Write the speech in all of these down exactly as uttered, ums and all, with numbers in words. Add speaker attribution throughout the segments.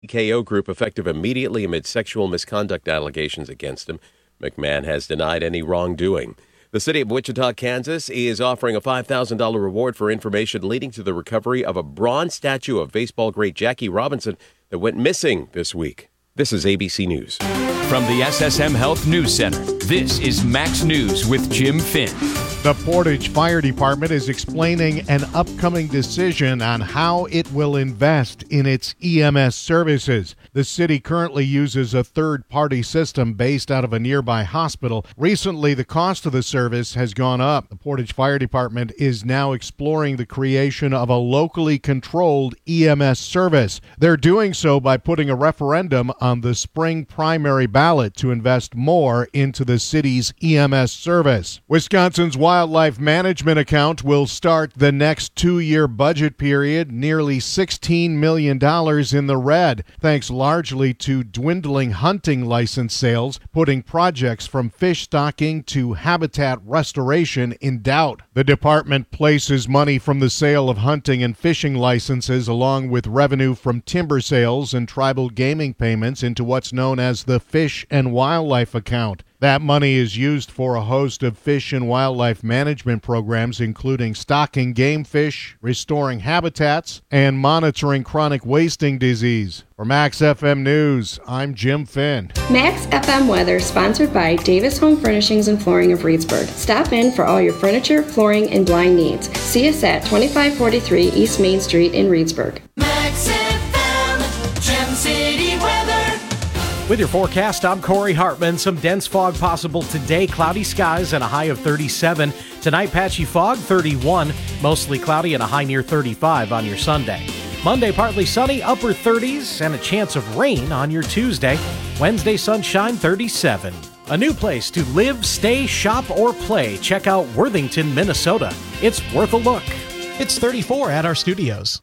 Speaker 1: K O Group effective immediately amid sexual misconduct allegations against him. McMahon has denied any wrongdoing. The city of Wichita, Kansas is offering a five thousand dollars reward for information leading to the recovery of a bronze statue of baseball great Jackie Robinson that went missing this week. This is A B C News.
Speaker 2: From the S S M Health News Center, this is Max News with Jim Finn.
Speaker 3: The Portage Fire Department is explaining an upcoming decision on how it will invest in its E M S services. The city currently uses a third-party system based out of a nearby hospital. Recently, the cost of the service has gone up. The Portage Fire Department is now exploring the creation of a locally controlled E M S service. They're doing so by putting a referendum on the spring primary ballot to invest more into the city's E M S service. Wisconsin's Wildlife Management account will start the next two-year budget period nearly sixteen million dollars in the red, thanks largely to dwindling hunting license sales, putting projects from fish stocking to habitat restoration in doubt. The department places money from the sale of hunting and fishing licenses along with revenue from timber sales and tribal gaming payments into what's known as the Fish and Wildlife account. That money is used for a host of fish and wildlife management programs, including stocking game fish, restoring habitats, and monitoring chronic wasting disease. For Max F M News, I'm Jim Finn.
Speaker 4: Max F M weather sponsored by Davis Home Furnishings and Flooring of Reedsburg. Stop in for all your furniture, flooring, and blind needs. See us at twenty-five forty-three East Main Street in Reedsburg.
Speaker 5: Max F M, Gem City weather.
Speaker 6: With your forecast, I'm Corey Hartman. Some dense fog possible today. Cloudy skies and a high of thirty-seven. Tonight, patchy fog, thirty-one. Mostly cloudy and a high near thirty-five on your Sunday. Monday, partly sunny, upper thirties, and a chance of rain on your Tuesday. Wednesday, sunshine, thirty-seven. A new place to live, stay, shop, or play. Check out Worthington, Minnesota. It's worth a look.
Speaker 7: It's thirty-four at our studios.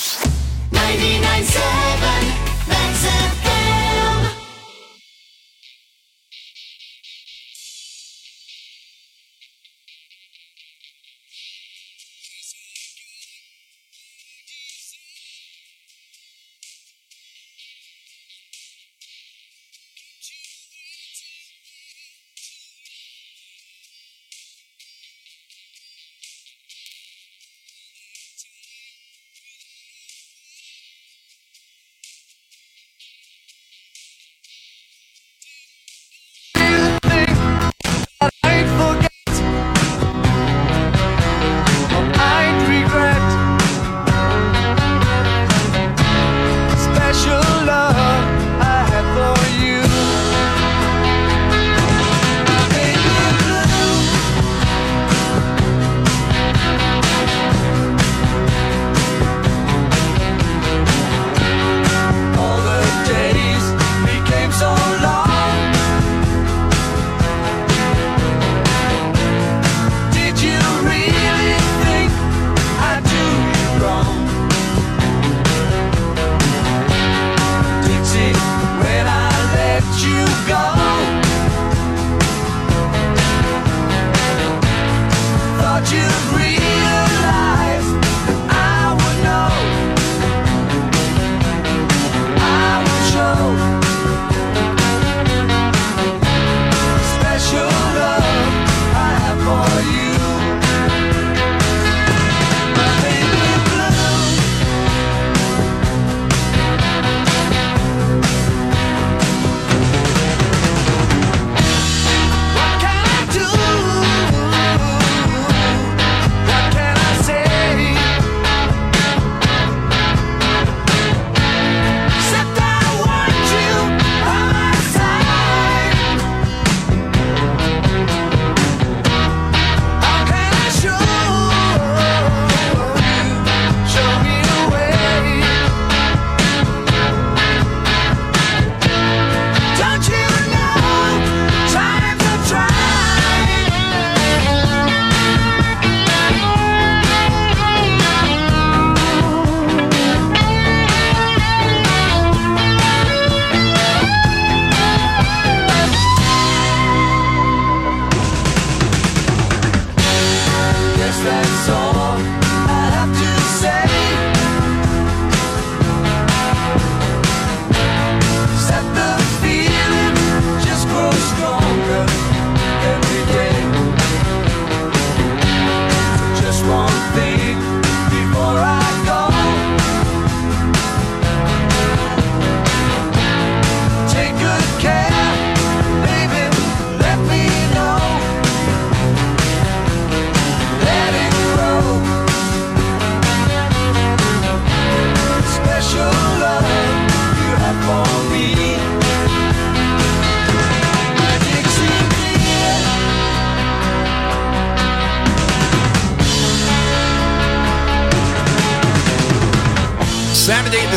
Speaker 5: ninety-nine point seven Max F M.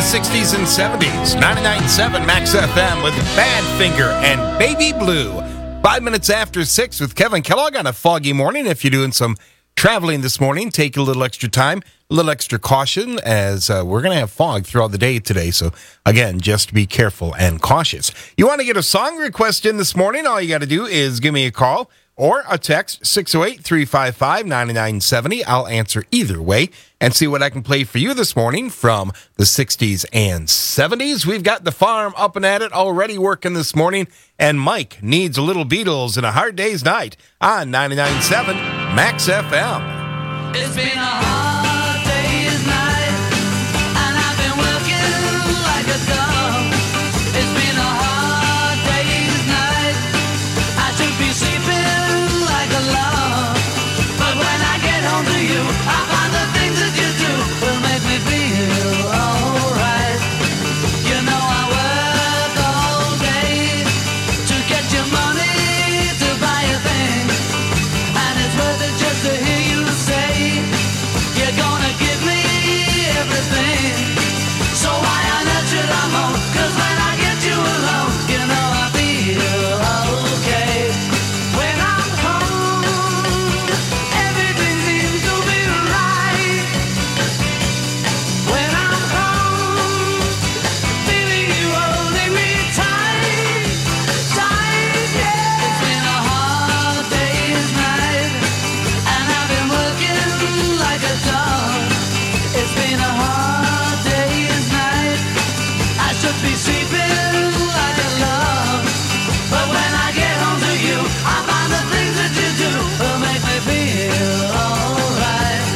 Speaker 8: sixties and seventies. ninety-nine point seven Max F M with Badfinger and Baby Blue. Five minutes after six with Kevin Kellogg on a foggy morning. If you're doing some traveling this morning, take a little extra time, a little extra caution, as uh, we're going to have fog throughout the day today. So, again, just be careful and cautious. You want to get a song request in this morning? All you got to do is give me a call or a text, six oh eight, three five five, nine nine seven oh. I'll answer either way and see what I can play for you this morning from the sixties and seventies. We've got the farm up and at it, already working this morning, and Mike needs a little Beatles and a hard day's night on ninety-nine point seven Max F M.
Speaker 5: It's been a hard day's night, and I've been working like a dog. It's been a hard day's night. I should be sleeping like a log, but when I get home to you, I find the things that you do will make me feel alright. You know I work all day to get your money to buy a thing, and it's worth it just to hear you say you're gonna give me everything. So why on earth should I moan? 'Cause when I get you alone, you know I feel okay. When I'm home, everything seems to be right. When I'm home, feeling you holding me tight, tight, yeah. It's been a hard day's night, and I've been working like a dog. It's been a hard day's night. I should be sleeping like a log, but when I get home to you, I find the things that you do will make me feel alright.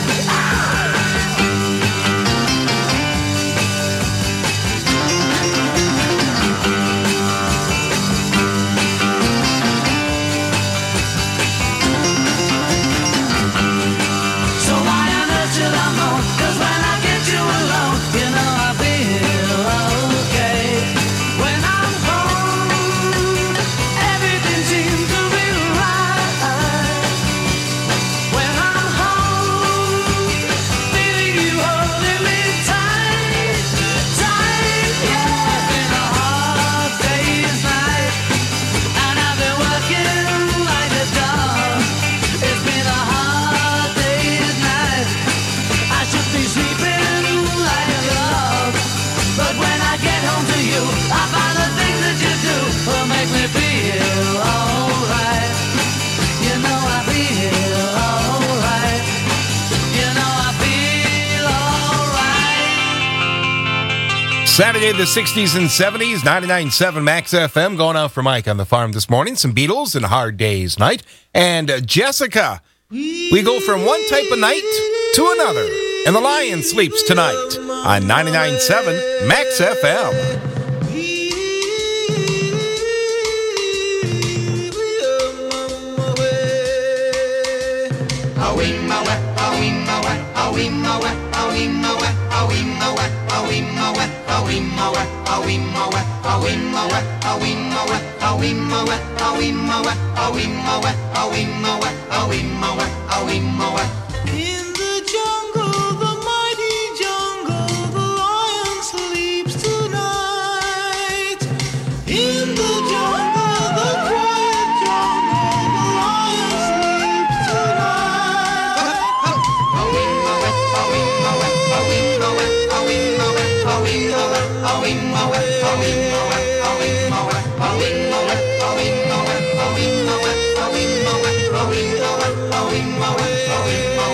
Speaker 5: So why on earth should I moan? 'Cause when I get you alone, you know I feel okay. When I'm home, everything seems to be right. When I'm home, feeling you holding me tight, tight, yeah. It's been a hard day's night, and I've been working like a dog. It's been a hard day's night. I should be sleeping like a log, but when I get home to you, I find the things that you do will make me feel alright. You know I feel alright. You know I feel alright.
Speaker 8: Saturday, the sixties and seventies, ninety-nine point seven Max F M, going out for Mike on the farm this morning. Some Beatles and a hard day's night. And uh, Jessica, we go from one type of night to another. And the Lion sleeps tonight on ninety-nine point seven Max F M.
Speaker 5: In the jungle, the mighty jungle, the lion sleeps tonight. In the jungle, the quiet jungle, the lion sleeps tonight.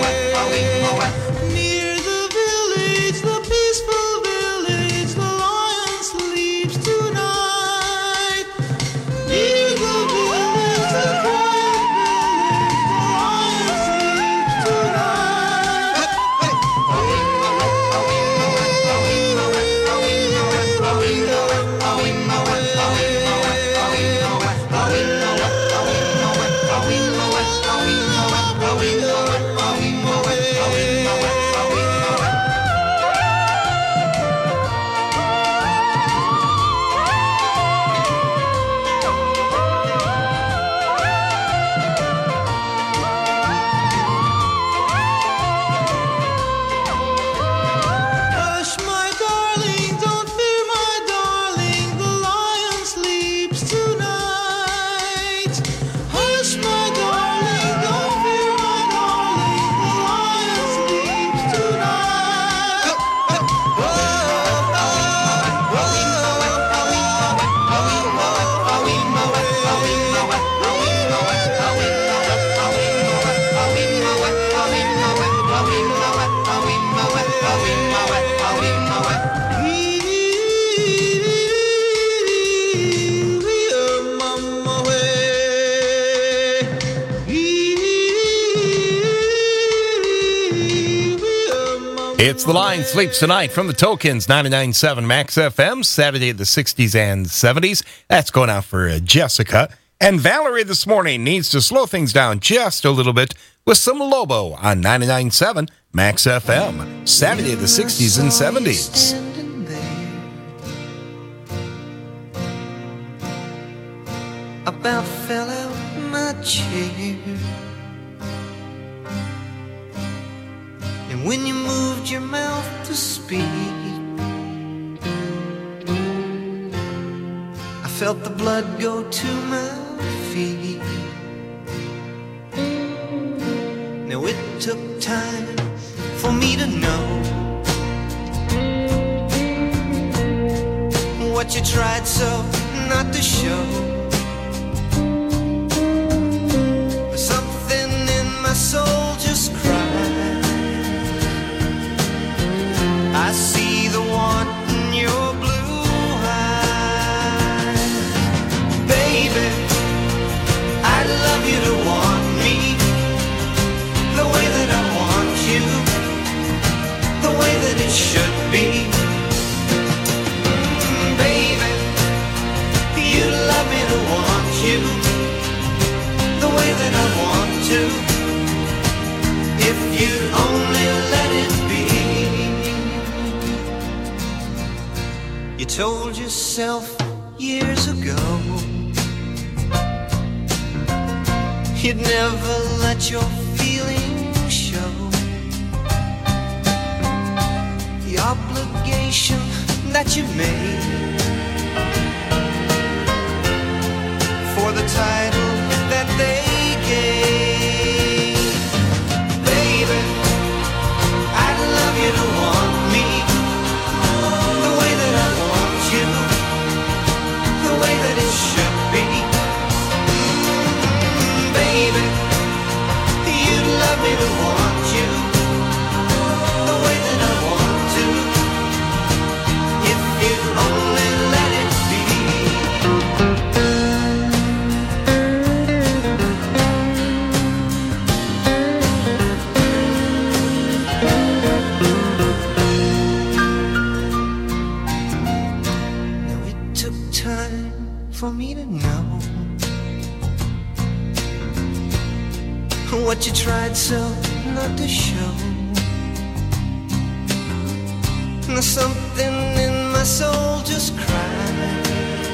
Speaker 8: It's The Line Sleeps Tonight from the Tokens, ninety-nine point seven Max F M, Saturday of the sixties and seventies. That's going out for uh, Jessica. And Valerie this morning needs to slow things down just a little bit with some Lobo on ninety-nine point seven Max F M, Saturday of the sixties and seventies.
Speaker 5: About fell out my chair, and when you moved your mouth to speak, I felt the blood go to my feet. Now it took time for me to know what you tried so not to show. Something in my soul just cried. I see the want in your blue eyes. Baby, I'd love you to want me the way that I want you, the way that it should be. Mm, baby, you'd love me to want you the way that I want to, if you'd only let it be. You told yourself years ago you'd never let your feelings show. The obligation that you made for the title that they gave. Baby, I'd love you to want me the way that I want you, the way that it should be. Mm, baby, you'd love me to want you the way that I want to, if you'd only let it be. For me to know what you tried so not to show. Now something in my soul just cried.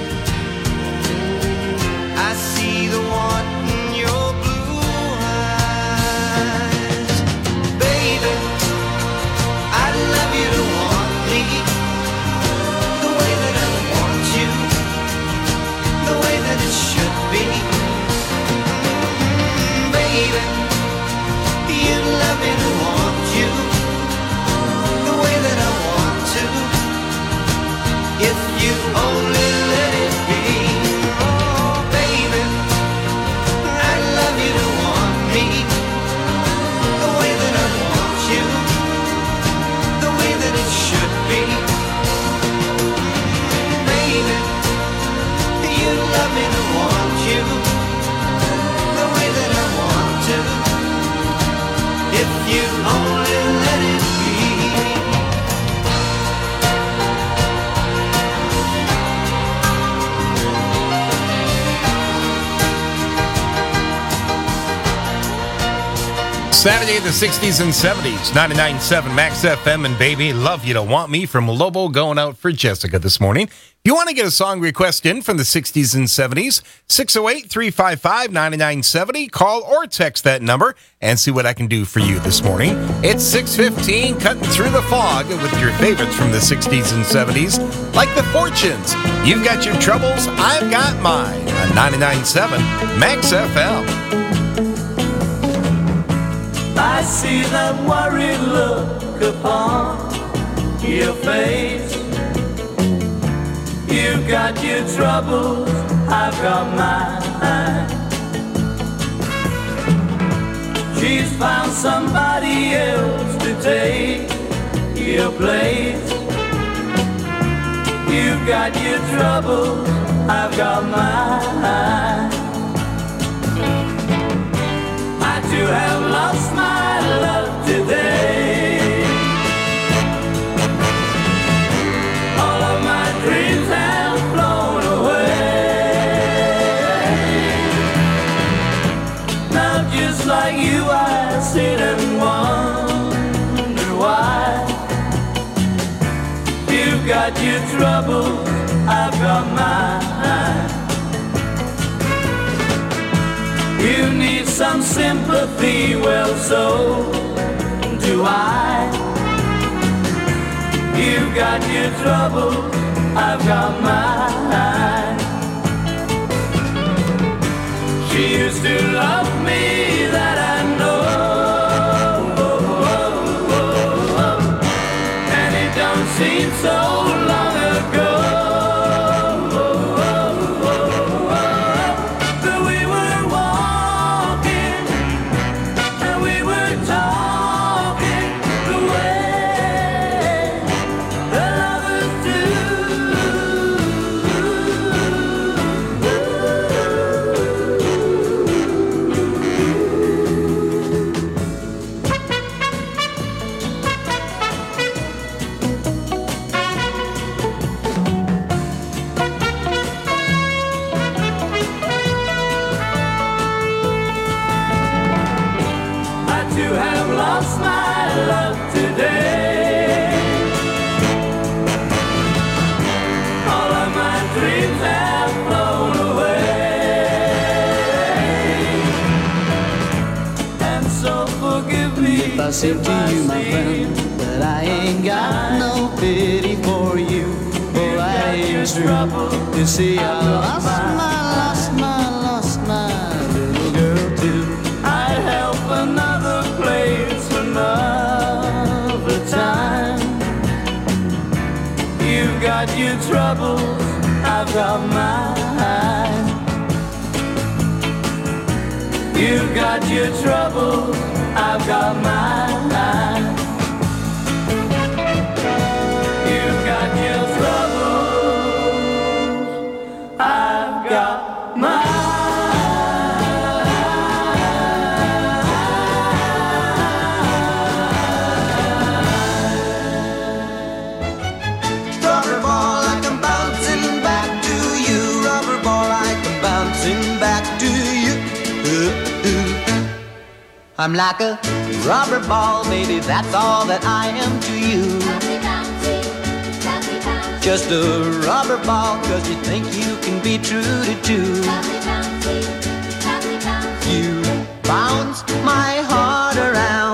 Speaker 5: I see the want in your blue eyes. Baby, I'd love you to want me the way that I want you, the way that it should be. Mm, baby, you'd love me to want you the way that I want to, if you only let it be. Oh, baby, I'd love you to want me the way that I want you, the way that it should be. Mm, baby, you'd love me to want you the way that I want to, if you only let it be.
Speaker 8: Saturday of the sixties and seventies, ninety-nine point seven Max F M, and Baby, Love You to Want Me from Lobo going out for Jessica this morning. If you want to get a song request in from the sixties and seventies, six oh eight, three five five, nine nine seven oh. Call or text that number and see what I can do for you this morning. It's six fifteen, cutting through the fog with your favorites from the sixties and seventies, like the Fortunes. You've got your troubles, I've got mine on ninety-nine point seven Max F M.
Speaker 5: I see that worried look upon your face. You've got your troubles, I've got mine. She's found somebody else to take your place. You've got your troubles, I've got mine. I too have lost my love today. troubles, I've got mine. You need some sympathy, well, so do I. You've got your troubles, I've got mine. She used to love me, that I know. And it don't seem so long ago that we were walking and we were talking the way the lovers to have lost my love today. All of my dreams have flown away. And so forgive me
Speaker 9: if I say to you, my friend, that I ain't got no pity for you. Oh, I ain't true. You see, I lost my, lost my, lost my little girl too.
Speaker 5: I'd help another place another time. You've got your troubles, I've got mine. You've got your troubles, I've got mine. You've got your troubles, I've got mine.
Speaker 9: Rubber ball, like I'm bouncing back to you. Rubber ball, like I'm bouncing back to you. Ooh, ooh. I'm like a rubber ball, baby, that's all that I am to you. Just a rubber ball, cause you think you can be true to two. You bounce my heart around.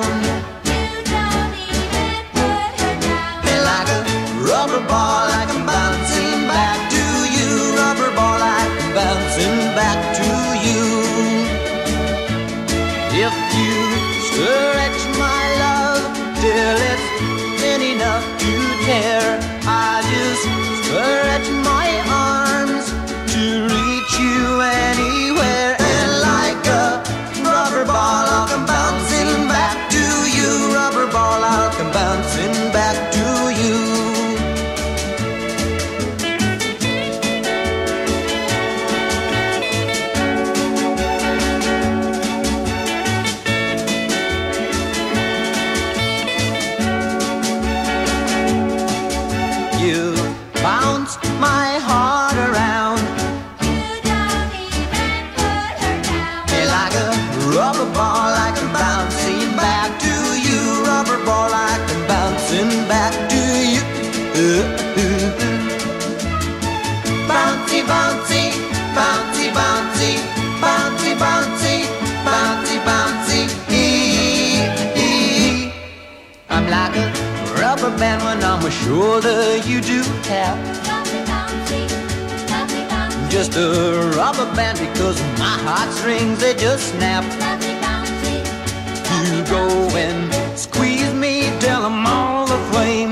Speaker 9: Like a rubber ball, like I'm bouncing back to you. Rubber ball, like I'm bouncing back to you. If you stretch my love till it's thin enough to tear, I just stretch my arms to reach you anywhere. And like a rubber ball, I'll come bouncing back to you. Rubber ball, I'll come bouncing back to you. You bounce my heart around. Hey, like a rubber ball, like I'm bouncing back to you. Rubber ball, like I'm bouncing back to you. Ooh, ooh, ooh. Bouncy, bouncy, bouncy, bouncy, bouncy, bouncy, bouncy, bouncy. Ee, ee. I'm like a rubber band when on my shoulder, you do tap. Just a rubber band because my heartstrings, they just snap. You go and squeeze me till I'm all aflame.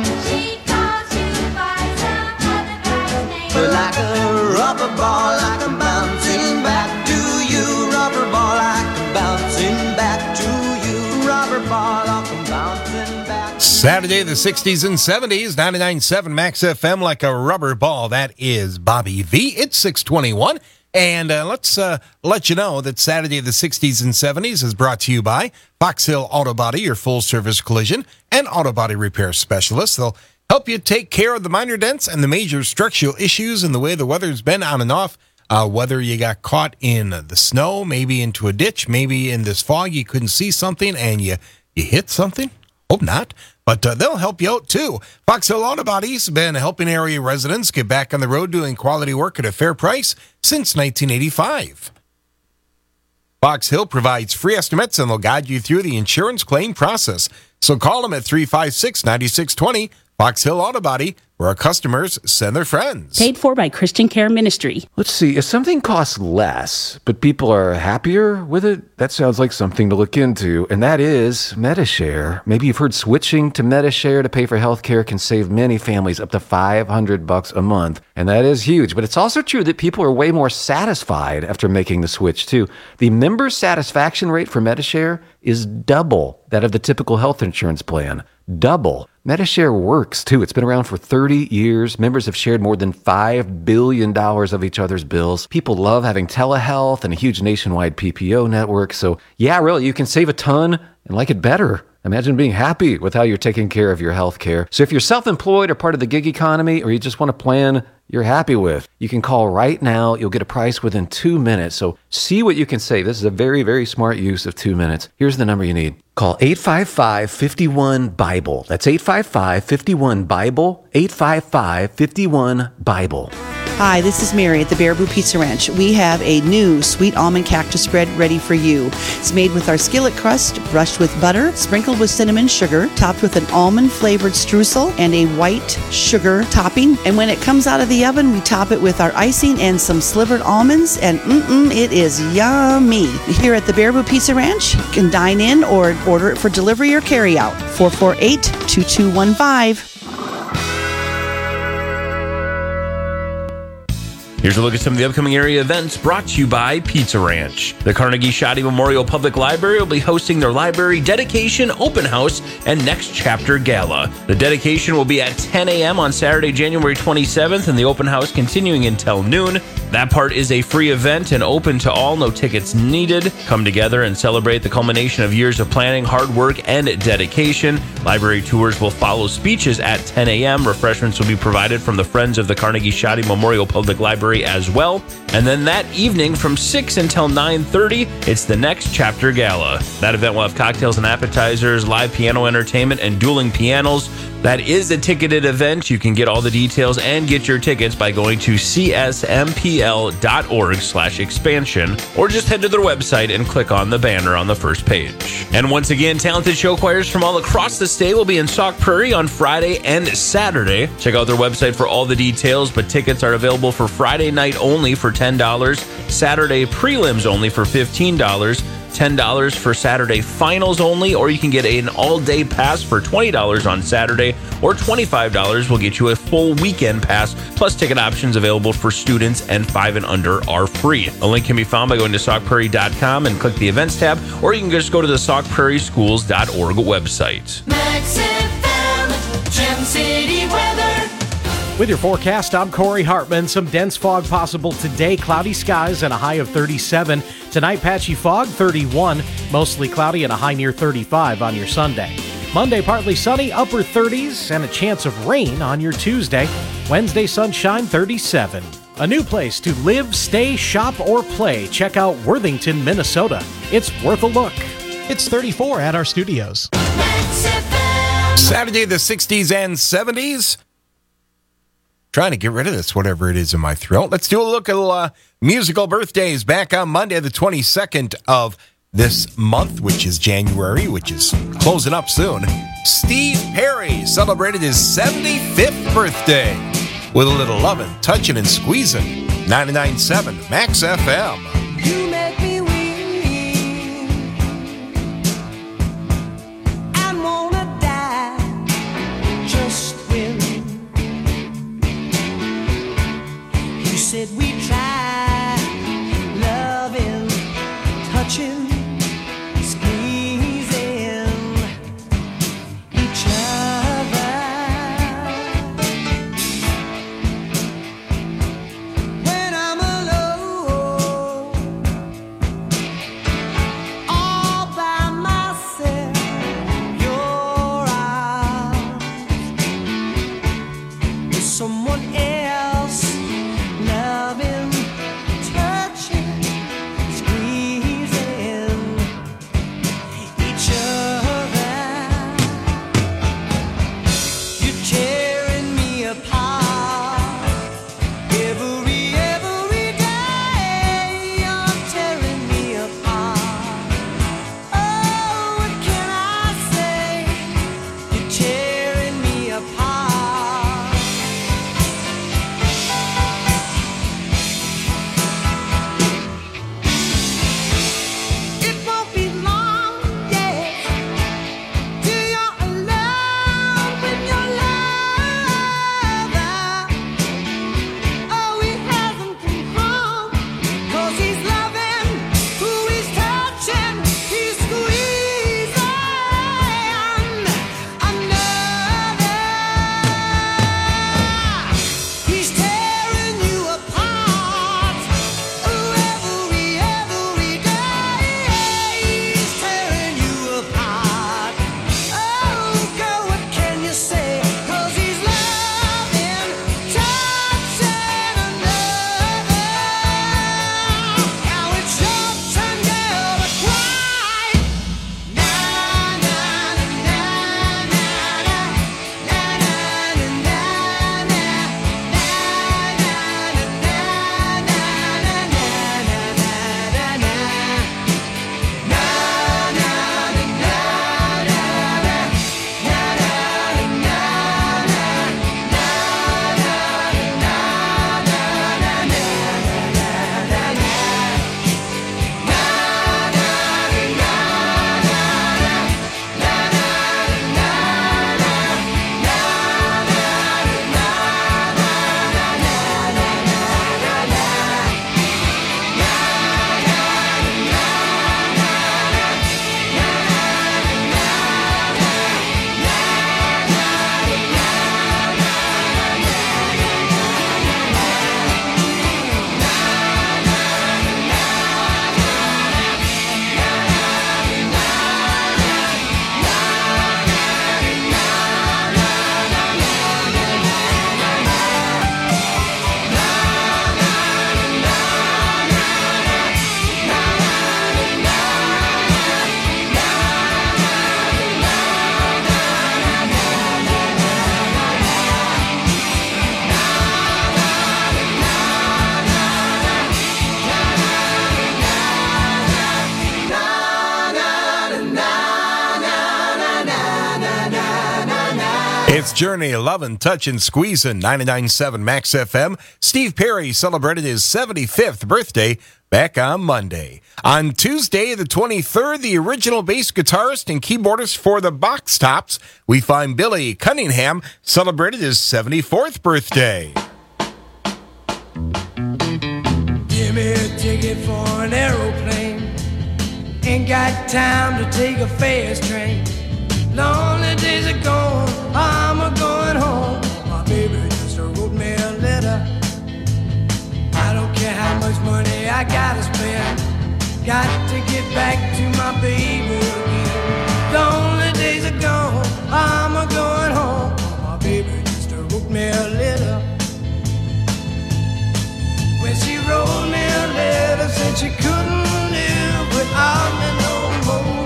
Speaker 9: But like a rubber ball, like I'm bouncing back to you. Rubber ball, like I'm bouncing back to you. Rubber ball, like I'm bouncing back.
Speaker 8: Saturday, the sixties and seventies, ninety-nine point seven Max F M, like a rubber ball. That is Bobby V. It's six twenty-one. And uh, let's uh, let you know that Saturday, the sixties and seventies is brought to you by Fox Hill Auto Body, your full-service collision and auto body repair specialist. They'll help you take care of the minor dents and the major structural issues and the way the weather's been on and off. Uh, whether you got caught in the snow, maybe into a ditch, maybe in this fog, you couldn't see something and you, you hit something. Hope not, but uh, they'll help you out too. Fox Hill Auto Body's been helping area residents get back on the road doing quality work at a fair price since nineteen eighty-five. Fox Hill provides free estimates and they'll guide you through the insurance claim process. So call them at three five six, nine six two zero. Fox Hill Auto Body, where our customers send their friends.
Speaker 10: Paid for by Christian Care Ministry.
Speaker 11: Let's see, if something costs less, but people are happier with it, that sounds like something to look into, and that is Medi-Share. Maybe you've heard switching to Medi-Share to pay for health care can save many families up to five hundred bucks a month, and that is huge. But it's also true that people are way more satisfied after making the switch, too. The member satisfaction rate for Medi-Share is double that of the typical health insurance plan. Double. Medi-Share works, too. It's been around for thirty years. Members have shared more than five billion dollars of each other's bills. People love having telehealth and a huge nationwide P P O network. So, yeah, really, you can save a ton and like it better. Imagine being happy with how you're taking care of your health care. So if you're self-employed or part of the gig economy, or you just want a plan you're happy with, you can call right now. You'll get a price within two minutes. So see what you can save. This is a very, very smart use of two minutes. Here's the number you need. Call eight five five, five one, BIBLE. That's eight five five, five one, BIBLE, eight five five, five one, BIBLE.
Speaker 12: Hi, this is Mary at the Baraboo Pizza Ranch. We have a new sweet almond cactus spread ready for you. It's made with our skillet crust, brushed with butter, sprinkled with cinnamon sugar, topped with an almond-flavored streusel and a white sugar topping. And when it comes out of the oven, we top it with our icing and some slivered almonds, and mm-mm, it is yummy. Here at the Baraboo Pizza Ranch, you can dine in or order it for delivery or carry out. four four eight, two two one five.
Speaker 13: Here's a look at some of the upcoming area events brought to you by Pizza Ranch. The Carnegie Shoddy Memorial Public Library will be hosting their library dedication open house and next chapter gala. The dedication will be at ten a.m. on Saturday, January twenty-seventh, and the open house continuing until noon. That part is a free event and open to all, no tickets needed. Come together and celebrate the culmination of years of planning, hard work, and dedication. Library tours will follow speeches at ten a.m. Refreshments will be provided from the Friends of the Carnegie Shoddy Memorial Public Library as well. And then that evening from six until nine thirty, it's the Next Chapter Gala. That event will have cocktails and appetizers, live piano entertainment, and dueling pianos. That is a ticketed event. You can get all the details and get your tickets by going to c s m p l dot org slash expansion, or just head to their website and click on the banner on the first page. And once again, talented show choirs from all across the state will be in Sauk Prairie on Friday and Saturday. Check out their website for all the details, but tickets are available for Friday night only for ten dollars, Saturday prelims only for fifteen dollars, ten dollars for Saturday finals only, or you can get an all-day pass for twenty dollars on Saturday, or twenty-five dollars will get you a full weekend pass, plus ticket options available for students and five and under are free. A link can be found by going to sauk prairie dot com and click the events tab, or you can just go to the sauk prairie schools dot org website.
Speaker 5: Max F M, Gem City weather.
Speaker 6: With your forecast, I'm Corey Hartman. Some dense fog possible today. Cloudy skies and a high of thirty-seven. Tonight, patchy fog, thirty-one. Mostly cloudy and a high near thirty-five on your Sunday. Monday, partly sunny, upper thirties, and a chance of rain on your Tuesday. Wednesday, sunshine, thirty-seven. A new place to live, stay, shop, or play. Check out Worthington, Minnesota. It's worth a look.
Speaker 7: It's thirty-four at our studios.
Speaker 8: Saturday, the sixties and seventies. Trying to get rid of this, whatever it is in my throat. Let's do a look at uh, musical birthdays back on Monday, the twenty-second of this month, which is January, which is closing up soon. Steve Perry celebrated his seventy-fifth birthday with a little loving, touching, and squeezing. ninety-nine point seven Max F M.
Speaker 9: You make me weak and wanna die just when you said we try loving, touching, squeezing each other. When I'm alone
Speaker 8: It's Journey, Lovin', Touchin', Squeezin', ninety-nine point seven Max F M. Steve Perry celebrated his seventy-fifth birthday back on Monday. On Tuesday, the twenty-third, the original bass guitarist and keyboardist for the Box Tops, we find Billy Cunningham celebrated his seventy-fourth birthday.
Speaker 5: Give me a ticket for an aeroplane. Ain't got time to take a fast train. Lonely days are gone, I'm a going home. My baby just wrote me a letter. I don't care how much money I gotta spend. Got to get back to my baby again. Lonely days are gone, I'm a going home. My baby just wrote me a letter. When she wrote me a letter, said she couldn't live without me no more.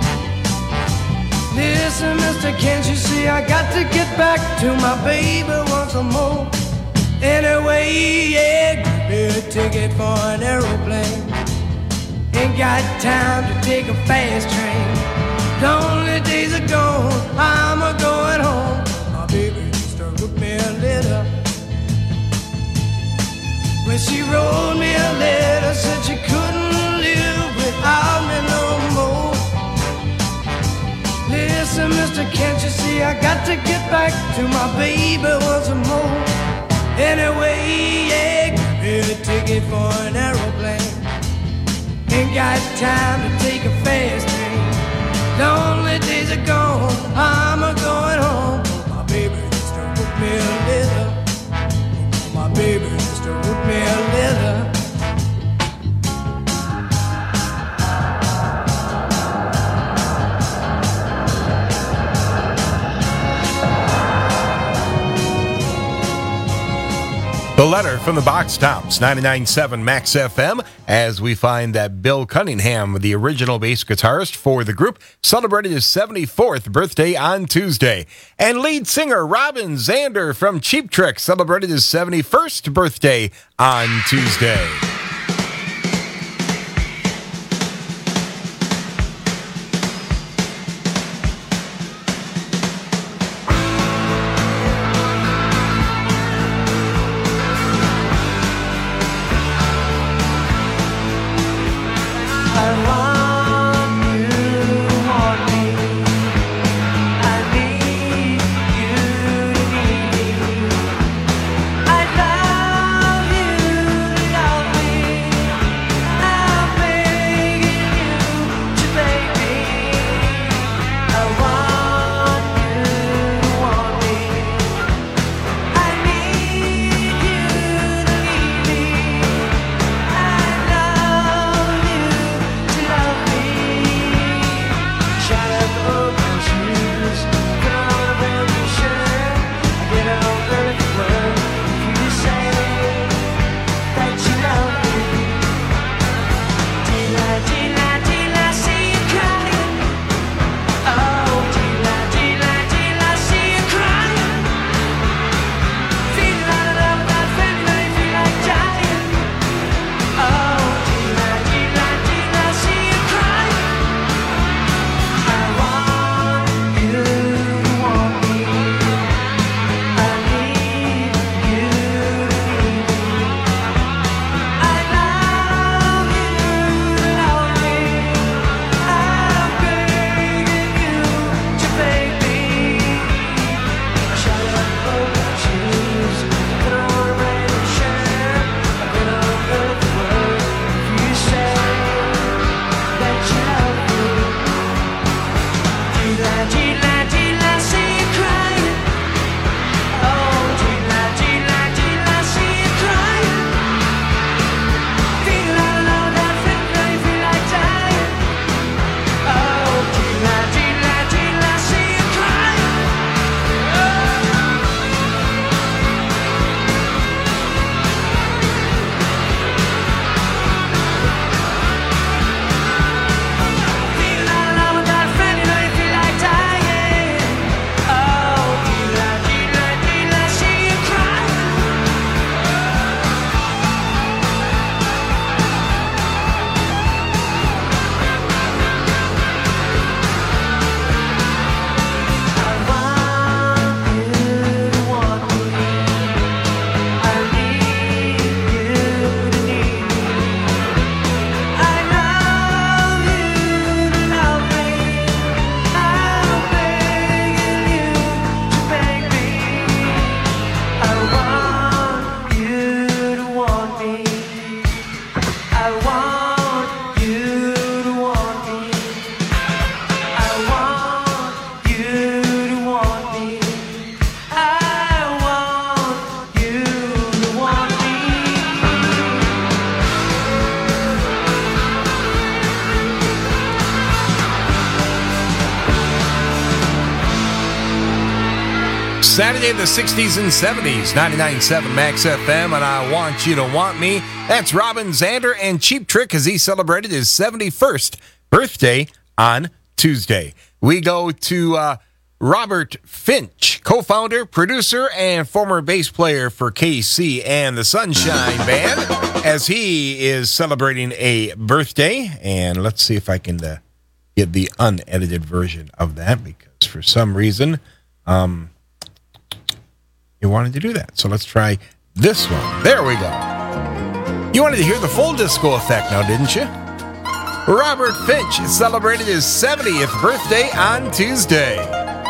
Speaker 5: Listen, mister, can't you see I got to get back to my baby once more? Anyway, yeah, give me a ticket for an aeroplane. Ain't got time to take a fast train. Lonely days are gone, I'm a going home. My baby just wrote me a letter. When she wrote me a letter, said she couldn't live without me no more. Listen, mister, can't you see I got to get back to my baby once more? Anyway, yeah, give me a ticket for an aeroplane. Ain't got time to take a fast train. Lonely days are gone, I'm a going home. My baby just wrote me a letter. My baby just wrote me a letter.
Speaker 8: The letter from the Box Tops, ninety-nine point seven Max F M, as we find that Bill Cunningham, the original bass guitarist for the group, celebrated his seventy-fourth birthday on Tuesday. And lead singer Robin Zander from Cheap Trick celebrated his seventy-first birthday on Tuesday.
Speaker 5: I love you, love me.
Speaker 8: Saturday in the sixties and seventies, ninety-nine point seven Max F M, and I Want You to Want Me. That's Robin Zander and Cheap Trick as he celebrated his seventy-first birthday on Tuesday. We go to uh, Robert Finch, co-founder, producer, and former bass player for K C and the Sunshine Band, as he is celebrating a birthday. And let's see if I can uh, get the unedited version of that, because for some reason... Um, You wanted to do that. So let's try this one. There we go. You wanted to hear the full disco effect now, didn't you? Robert Finch celebrated his seventieth birthday on Tuesday.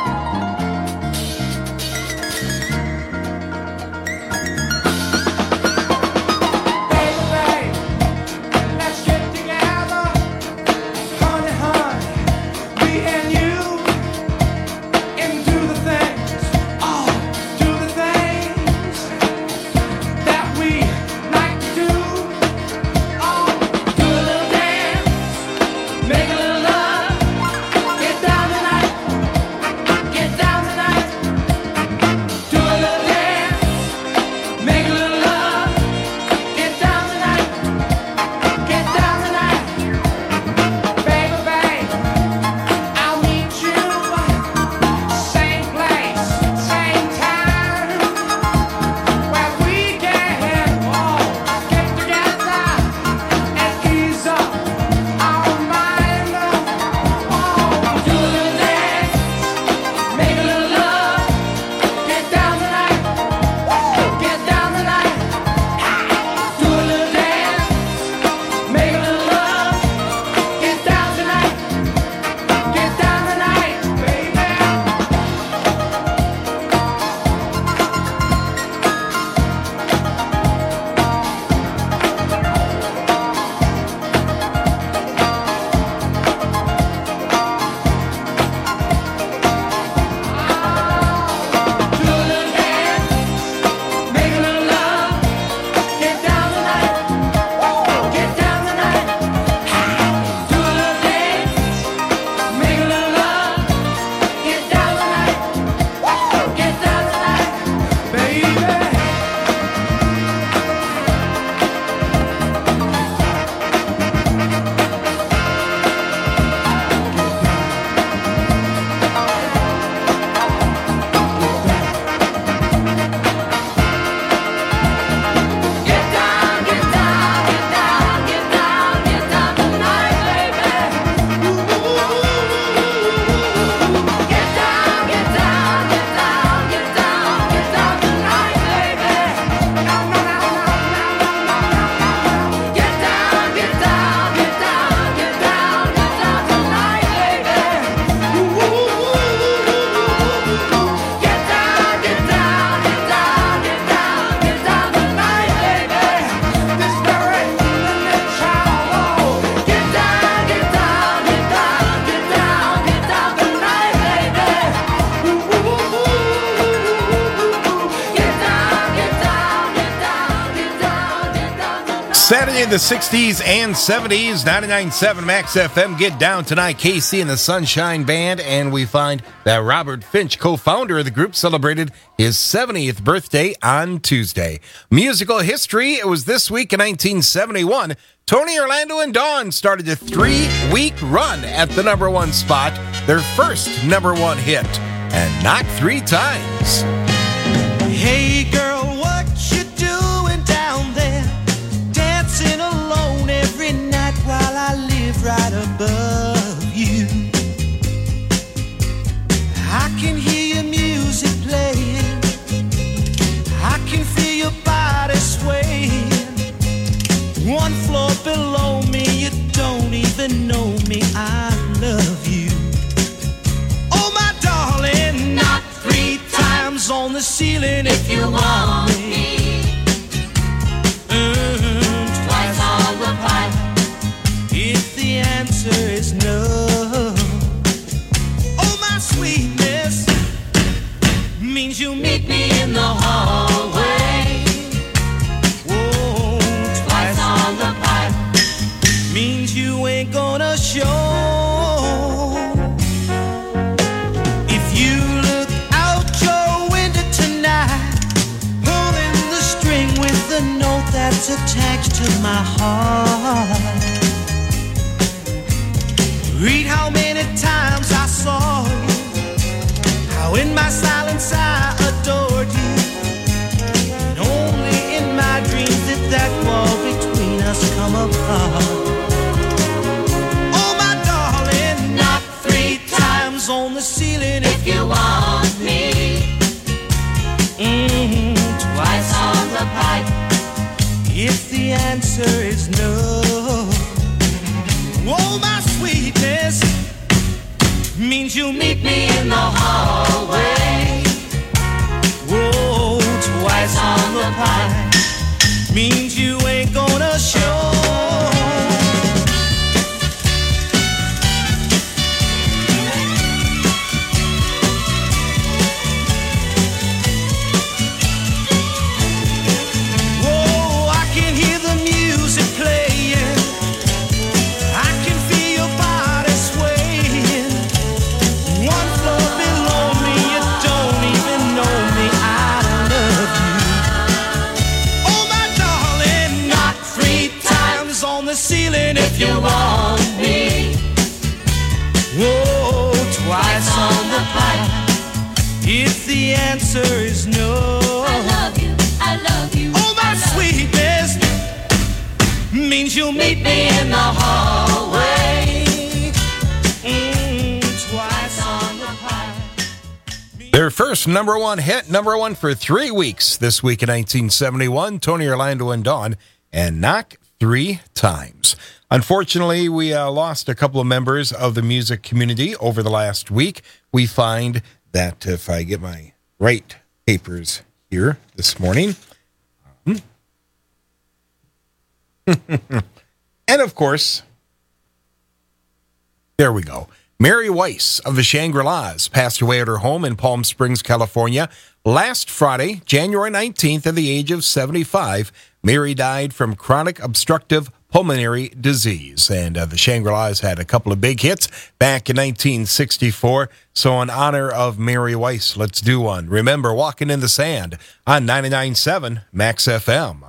Speaker 8: Saturday in the sixties and seventies, ninety-nine point seven Max F M. Get down tonight, K C and the Sunshine Band. And we find that Robert Finch, co-founder of the group, celebrated his seventieth birthday on Tuesday. Musical history, it was this week in nineteen seventy-one. Tony Orlando and Dawn started a three-week run at the number one spot, their first number one hit, and not three times.
Speaker 9: Hey girl, what you doing down there? Dancing alone every night while I live right above you. I can hear your music playing, I can feel your body swaying. One floor below me, you don't even know me, I love you. Oh my darling, not three times on the ceiling if you want me. Mm, twice on the pipe if the answer is no. Oh my sweetness means you meet me in the hallway. Oh, twice on the pipe means you ain't gonna show. If you look out your window attached to my heart. Read how many times I saw you, how in my silence I adored you, and only in my dreams did that wall between us come apart. Oh my darling, knock three times on the ceiling if you want me. Mm-hmm. Twice on the pipe if the answer is no. Oh, my sweetness means you'll meet me in the hallway. Oh, twice on the pipe means you ain't gonna show. If you want me, whoa, twice on the pipe. If the answer is no, I love you, I love you. Oh, my sweetness means you'll meet me in the hallway. Mm, twice on the pipe.
Speaker 8: Their first number one hit, number one for three weeks this week in nineteen seventy-one. Tony Orlando and Dawn, and Knock Three Times. Unfortunately, we uh, lost a couple of members of the music community over the last week. We find that if I get my right papers here this morning. Um, and of course, there we go. Mary Weiss of the Shangri-Las passed away at her home in Palm Springs, California, last Friday, January nineteenth, at the age of seventy-five. Mary died from chronic obstructive pulmonary disease, and uh, the Shangri-Las had a couple of big hits back in nineteen sixty-four. So in honor of Mary Weiss, let's do one. Remember Walking in the Sand on ninety-nine point seven Max F M.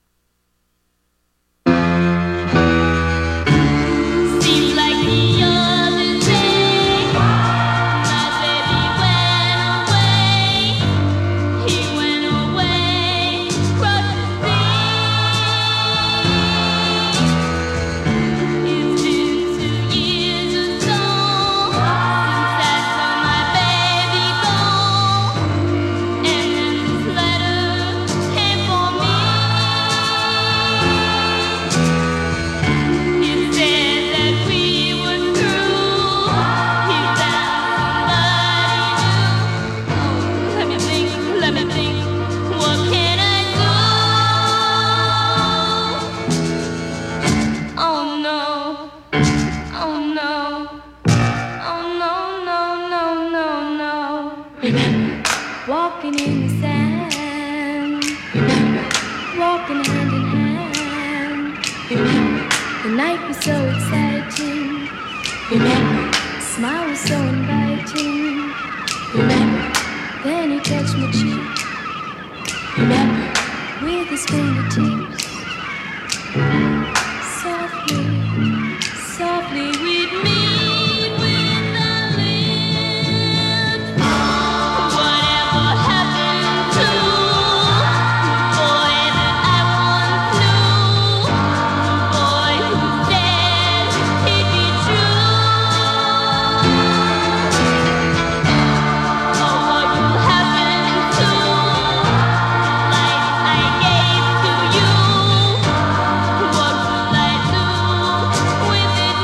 Speaker 14: Walking in the sand, walking hand in hand. The night was so exciting. Smile was so inviting. Then he touched my cheek with his fingertips. Softly, softly we'd meet with our lips. Whatever happened to the boy that I once knew? The boy who said he'd be true. Oh, what will happen to the life I gave to you? What will I do with it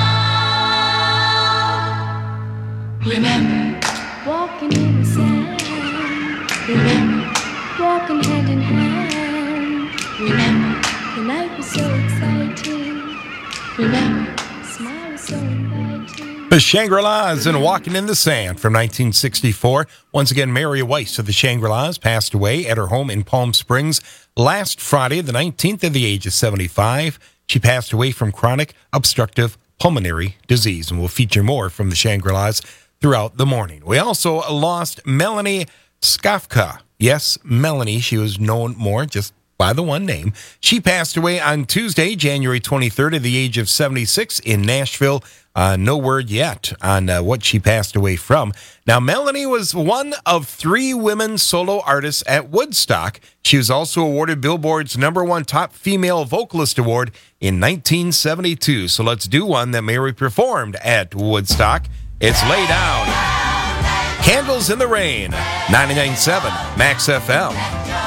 Speaker 14: now? Remember, walking in the sand. Remember, walking hand in hand. Remember, the night was so exciting. Remember, smile was so inviting.
Speaker 8: The Shangri-Las and Walking in the Sand from nineteen sixty-four. Once again, Mary Weiss of the Shangri-Las passed away at her home in Palm Springs last Friday, the nineteenth, at the age of seventy-five. She passed away from chronic obstructive pulmonary disease, and we'll feature more from the Shangri-Las throughout the morning. We also lost Melanie Skafka. Yes, Melanie. She was known more just by the one name. She passed away on Tuesday, January twenty-third, at the age of seventy-six in Nashville. Uh, no word yet on uh, what she passed away from. Now, Melanie was one of three women solo artists at Woodstock. She was also awarded Billboard's number one top female vocalist award in nineteen seventy-two. So let's do one that Mary performed at Woodstock. It's Lay Down. Candles in the Rain. ninety-nine point seven Max F M.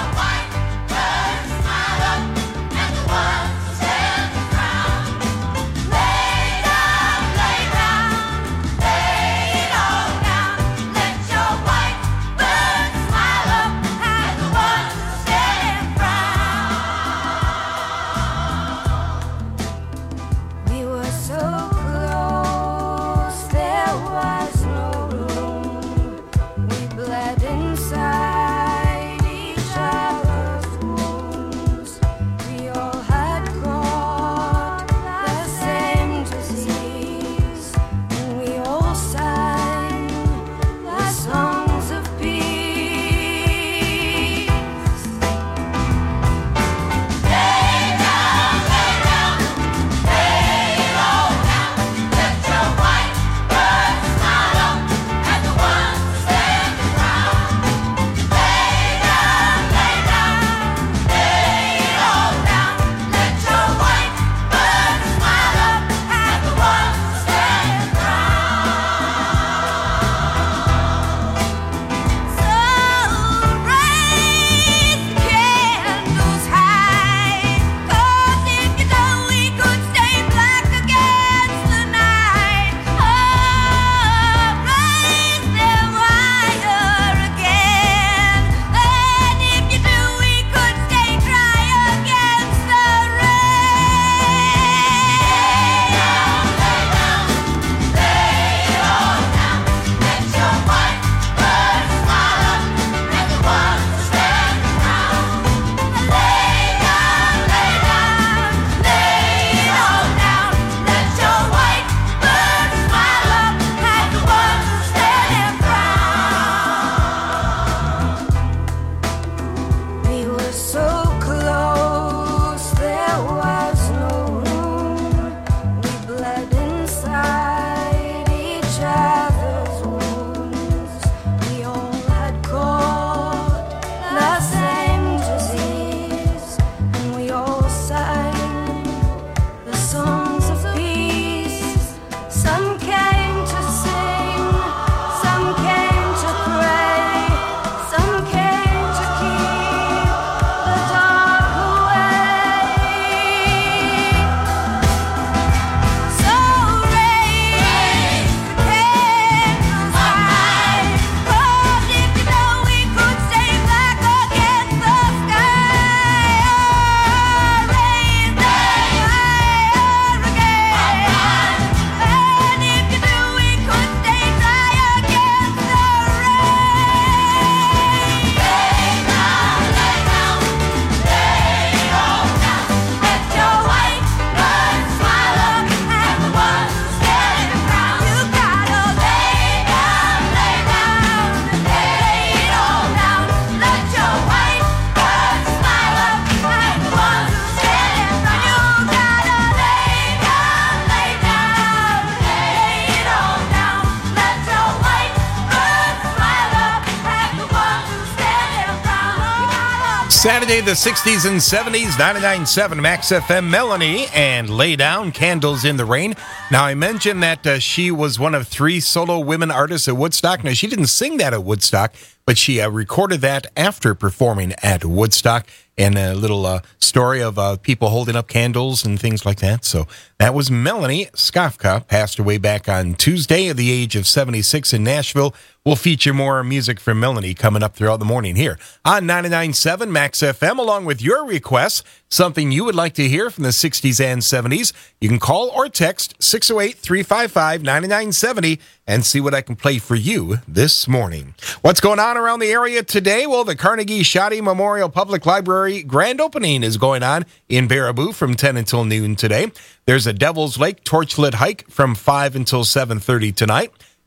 Speaker 8: Saturday, the sixties and seventies, ninety-nine point seven Max F M. Melanie and Lay Down, Candles in the Rain. Now, I mentioned that uh, she was one of three solo women artists at Woodstock. Now, she didn't sing that at Woodstock, but she uh, recorded that after performing at Woodstock. And a little uh, story of uh, people holding up candles and things like that. So that was Melanie Skafka, passed away back on Tuesday at the age of seventy-six in Nashville. We'll feature more music from Melanie coming up throughout the morning here on ninety-nine point seven Max F M, along with your requests, something you would like to hear from the sixties and seventies. You can call or text six oh eight, three five five, nine nine seven oh and see what I can play for you this morning. What's going on around the area today? Well, the Carnegie Shoddy Memorial Public Library grand opening is going on in Baraboo from ten until noon today. There's a Devil's Lake torchlit hike from five until seven thirty tonight.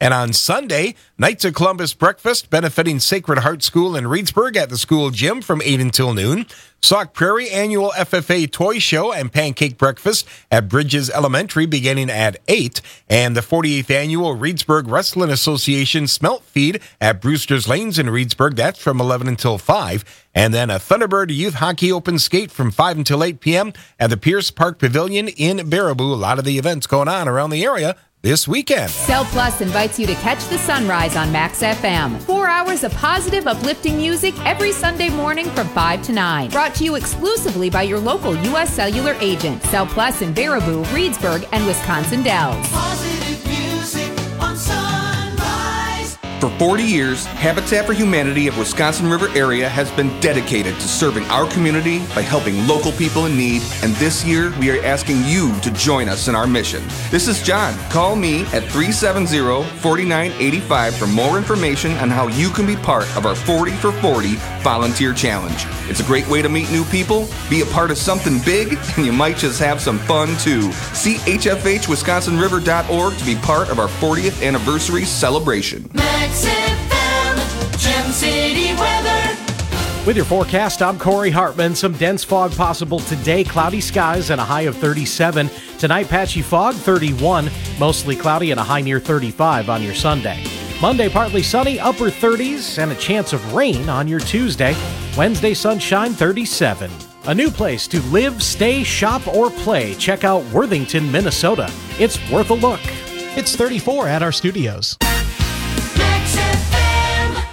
Speaker 8: And on Sunday, Knights of Columbus breakfast benefiting Sacred Heart School in Reedsburg at the school gym from eight until noon. Sauk Prairie annual F F A toy show and pancake breakfast at Bridges Elementary beginning at eight. And the forty-eighth annual Reedsburg Wrestling Association smelt feed at Brewster's Lanes in Reedsburg. That's from eleven until five. And then a Thunderbird Youth Hockey Open Skate from five until eight p.m. at the Pierce Park Pavilion in Baraboo. A lot of the events going on around the area this weekend.
Speaker 15: Cell Plus invites you to catch the sunrise on Max F M. Four hours of positive, uplifting music every Sunday morning from five to nine. Brought to you exclusively by your local U S Cellular agent. Cell Plus in Baraboo, Reedsburg, and Wisconsin Dells.
Speaker 5: Positive music on Sunrise.
Speaker 16: For forty years, Habitat for Humanity of Wisconsin River area has been dedicated to serving our community by helping local people in need, and this year we are asking you to join us in our mission. This is John. Call me at three seven zero, four nine eight five for more information on how you can be part of our forty for forty volunteer challenge. It's a great way to meet new people, be a part of something big, and you might just have some fun too. See H F H Wisconsin River dot org to be part of our fortieth anniversary celebration.
Speaker 5: Max F M, Gem City weather.
Speaker 6: With your forecast, I'm Corey Hartman. Some dense fog possible today. Cloudy skies and a high of thirty-seven. Tonight, patchy fog, thirty-one. Mostly cloudy and a high near thirty-five on your Sunday. Monday, partly sunny, upper thirties, and a chance of rain on your Tuesday. Wednesday, sunshine, thirty-seven. A new place to live, stay, shop, or play. Check out Worthington, Minnesota. It's worth a look.
Speaker 7: It's thirty-four at our studios.
Speaker 5: Max F M.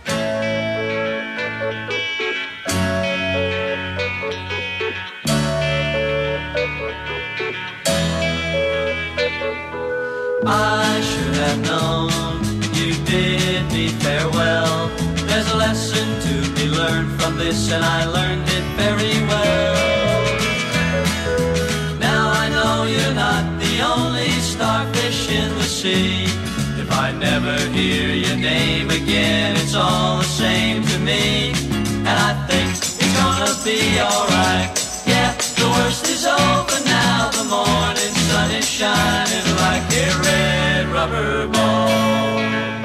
Speaker 5: I should have known you bid me farewell. There's a lesson to be learned from this, and I learned it very well. Now I know you're not the only starfish in the sea. If I never hear your name again, it's all the same to me. And I think it's gonna be alright. Yeah, the worst is over now. The morning sun is shining like a red rubber ball.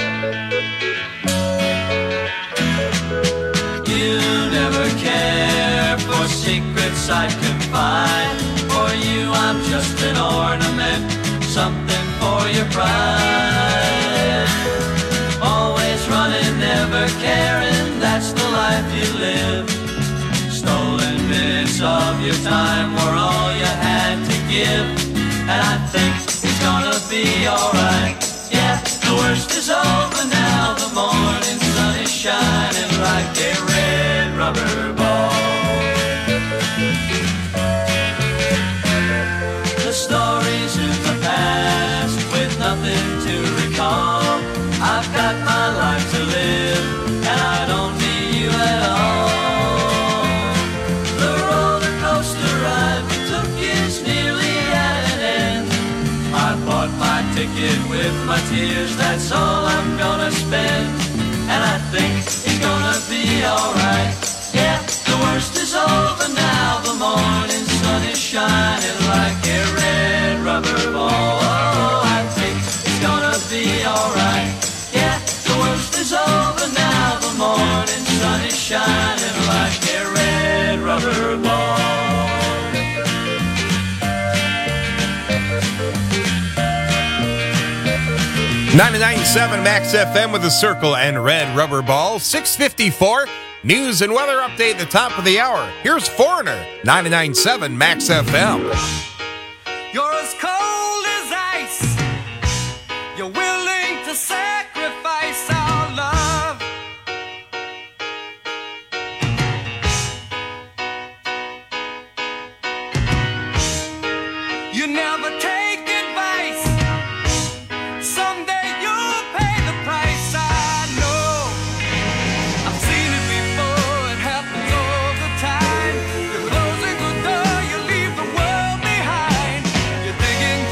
Speaker 5: You never care for secrets I confide. For you I'm just an ornament, something for your pride. Always running, never caring, that's the life you live. Stolen minutes of your time were all you had to give. And I think it's gonna be alright. Yeah, the worst is over now. The morning sun is shining like a red rubber ball. The stories in the past with nothing to recall. I've got my life to live, and I don't need you at all. The roller coaster ride we took is nearly at an end. I bought my ticket with my tears, that's all I'm gonna spend. And I think it's gonna be alright. Yeah, the worst is over now. The morning sun is shining like a red rubber ball. Oh, I think it's gonna be alright. Yeah, the worst is over now. The morning sun is shining like a red rubber ball.
Speaker 8: ninety-nine point seven Max F M with the Circle and Red Rubber Ball. six fifty-four. News and weather update at the top of the hour. Here's Foreigner. ninety-nine point seven Max F M.
Speaker 5: You're as cold as ice. You're willing to sacrifice our love. You never take advice. Someday you'll pay the price. I know. I've seen it before. It happens all the time. You're closing the door. You leave the world behind. You're digging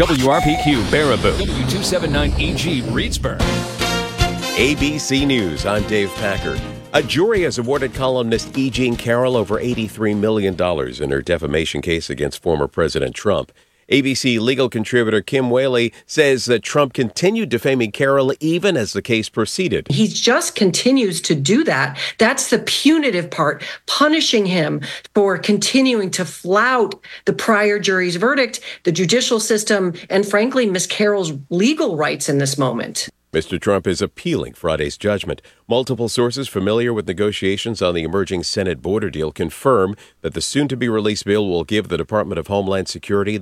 Speaker 2: W R P Q Baraboo, W two seventy-nine E G Reedsburg.
Speaker 1: A B C News, I'm Dave Packer. A jury has awarded columnist E. Jean Carroll over eighty-three million dollars in her defamation case against former President Trump. A B C legal contributor Kim Whaley says that Trump continued defaming Carroll even as the case proceeded.
Speaker 17: He just continues to do that. That's the punitive part, punishing him for continuing to flout the prior jury's verdict, the judicial system, and frankly, Miz Carroll's legal rights in this moment.
Speaker 1: Mister Trump is appealing Friday's judgment. Multiple sources familiar with negotiations on the emerging Senate border deal confirm that the soon-to-be-released bill will give the Department of Homeland Security